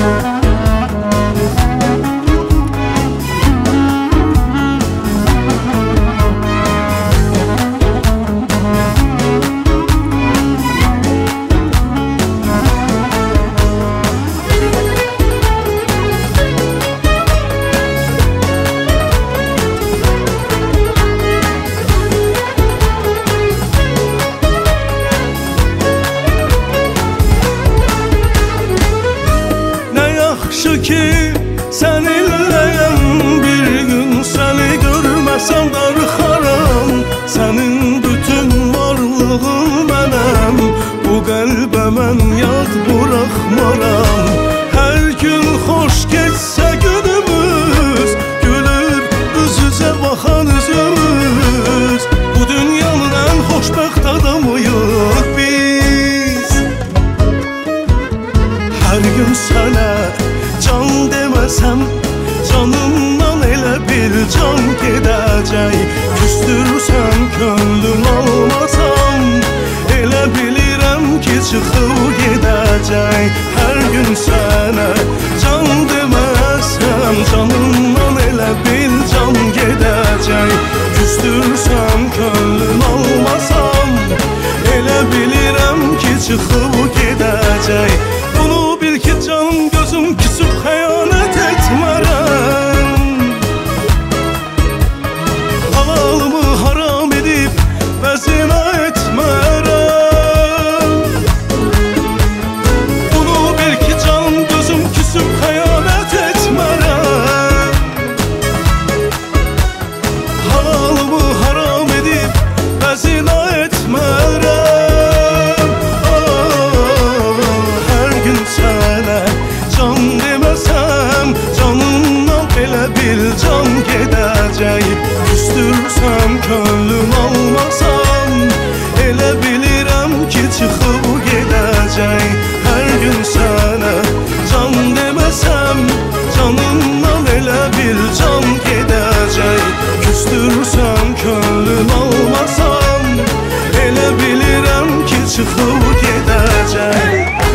Ki seninleyim, bir gün seni görmesem darxaram. Senin bütün varlığın benim, bu kalbe ben yad bırakmaram. Her gün hoş geçse günümüz, gülür üzüze bakan üzümüz. Bu dünyanın en hoşbəxt adamıyıq biz. Her gün sana can demesem, canımdan elə bir can gedəcək. Küstürsən könlüm almasam, elə bilirəm ki çıxıb gedəcək. Hər gün sənə can demesem, canımdan elə bir can gedəcək. Küstürsən könlüm almasam, elə bilirəm ki çıxıb gedəcək. Bunu bil ki canım gözüm küsüb xəyanət etmərəm. Halalımı haram edib vəzina etmərəm. Bunu bil ki canım gözüm küsüb xəyanət etmərəm. Halalımı haram edib vəzina etmərəm. Bir can gedəcək. Küstürsəm könlüm almasam, elə bilirəm ki çıxıb gedəcək. Hər gün sənə can deməsəm, canımdan elə bir can gedəcək. Küstürsəm könlüm almasam, elə bilirəm ki çıxıb gedəcək.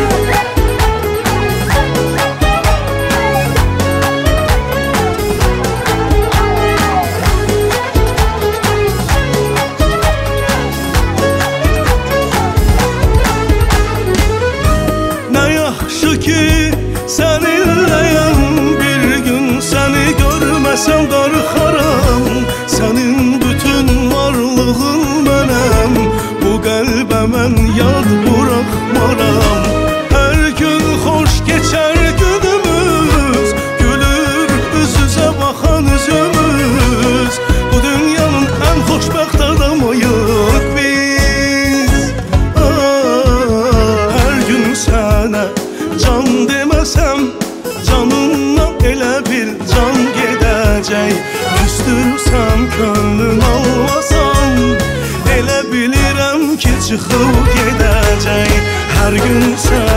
Ki seninleyim, bir gün seni görmesem darxaram. Senin bütün varlığın benim, bu kalbe ben yad bırakmaram. Her gün hoş geçer günümüz, gülür üzüze bakan üzümüz. Bu dünyanın en hoşbəxt adamıyıq biz. Her gün sana can demesem, canımdan elə bir can gedəcək. Küstürsəm könlüm almasam, elə bilirəm ki çıxıb gedəcək. Hər gün sən